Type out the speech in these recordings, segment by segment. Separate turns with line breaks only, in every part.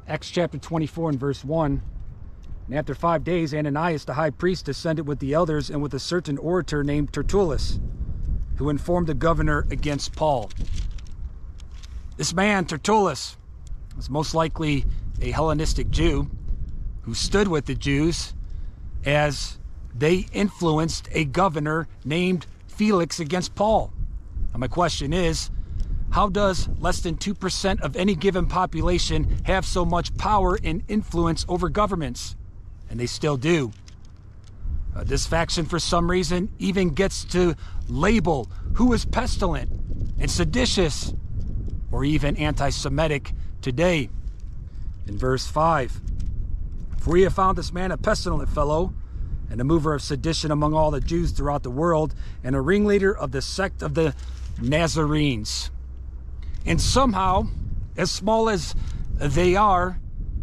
Acts chapter 24 and verse 1. And after 5 days, Ananias the high priest descended with the elders and with a certain orator named Tertullus, who informed the governor against Paul. This man, Tertullus, was most likely a Hellenistic Jew who stood with the Jews as they influenced a governor named Felix against Paul. Now my question is, how does less than 2% of any given population have so much power and influence over governments? And they still do. This faction, for some reason, even gets to label who is pestilent and seditious or even anti-Semitic today. In verse 5, for we have found this man a pestilent fellow, and a mover of sedition among all the Jews throughout the world, and a ringleader of the sect of the Nazarenes. And somehow, as small as they are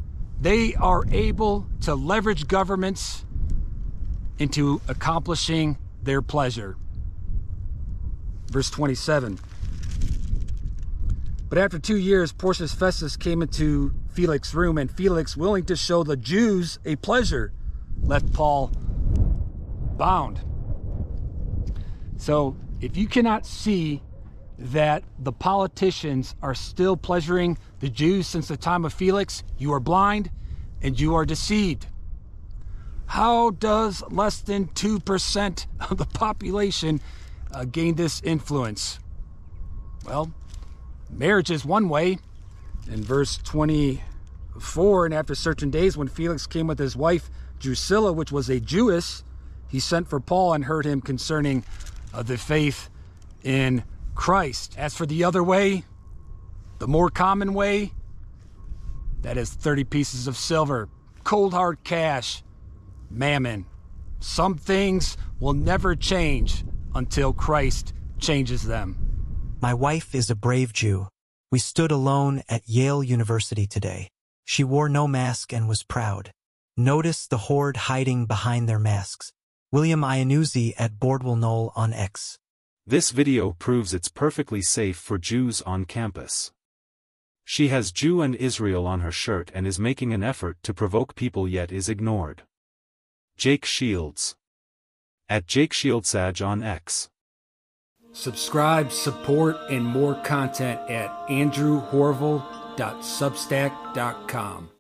able to leverage governments into accomplishing their pleasure. Verse 27. But after 2 years, Porcius Festus came into Felix's room, and Felix, willing to show the Jews a pleasure, left Paul bound. So if you cannot see that the politicians are still pleasuring the Jews since the time of Felix, you are blind and you are deceived. How does less than 2% of the population gain this influence? Well, marriage is one way. In verse 24, and after certain days, when Felix came with his wife Drusilla, which was a Jewess, he sent for Paul and heard him concerning the faith in Christ. As for the other way, the more common way, that is 30 pieces of silver, cold hard cash, mammon. Some things will never change until Christ changes them.
My wife is a brave Jew. We stood alone at Yale University today. She wore no mask and was proud. Notice the horde hiding behind their masks. William Iannuzzi at Bordwell Knoll on X.
This video proves it's perfectly safe for Jews on campus. She has Jew and Israel on her shirt and is making an effort to provoke people yet is ignored. Jake Shields. At Jake Shieldsage on X.
Subscribe, support, and more content at andrewhorville.substack.com.